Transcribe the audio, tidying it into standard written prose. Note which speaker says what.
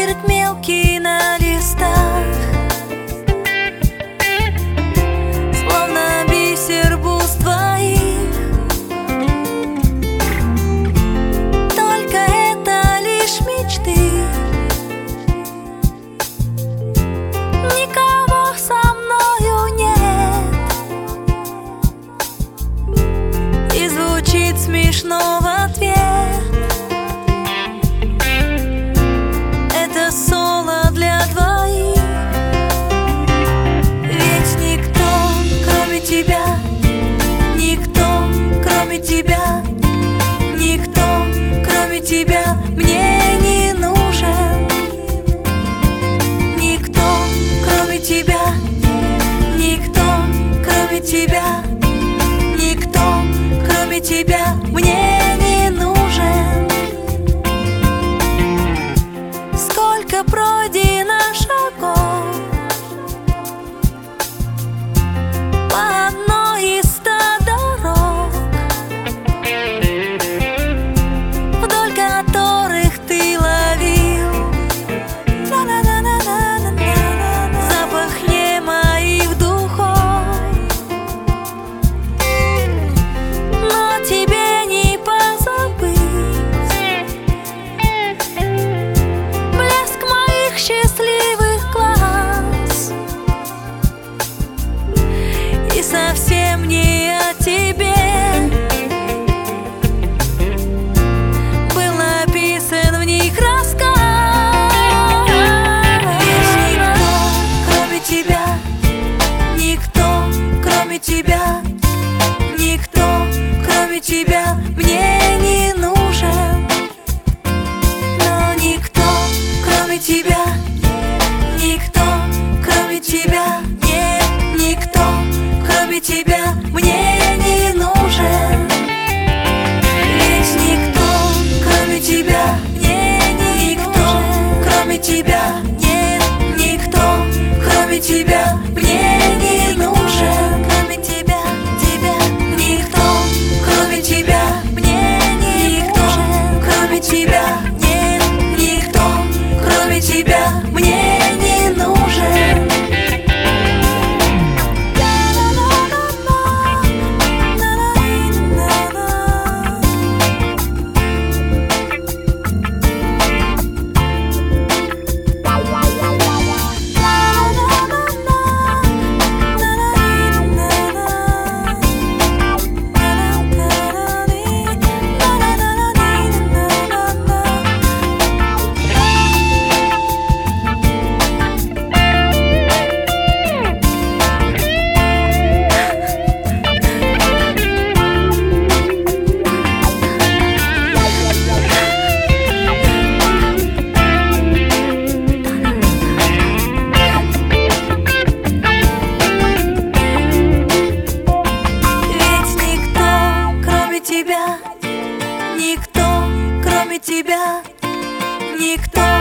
Speaker 1: Росчерк мелкий на листах, словно бисер бус твоих. Только это лишь мечты, никого со мною нет. И звучит смешно в ответ. Это соло для двоих. Ведь никто, кроме тебя, никто, кроме тебя, никто, кроме тебя мне не нужен. Никто, кроме тебя, никто, кроме тебя, никто, кроме тебя мне не нужен. Сколько пройдено шагов по одной из 100 дорог, вдоль которых ты ловил запах не моих духов. Но тебе не позабыть блеск моих счастливых глаз. И совсем не о тебе был написан в них рассказ. Ведь никто, кроме тебя, никто, кроме тебя, никто, кроме тебя мне не нужен. Но никто, кроме тебя, никто, кроме тебя, нет, никто, кроме тебя мне не нужен. Ведь никто, кроме тебя, никто, кроме тебя, нет, никто, кроме тебя мне не нужен. Кроме тебя, никто, кроме тебя мне не нужен. Кроме тебя, нет, никто, кроме тебя мне не нужен. Никто, кроме тебя, никто,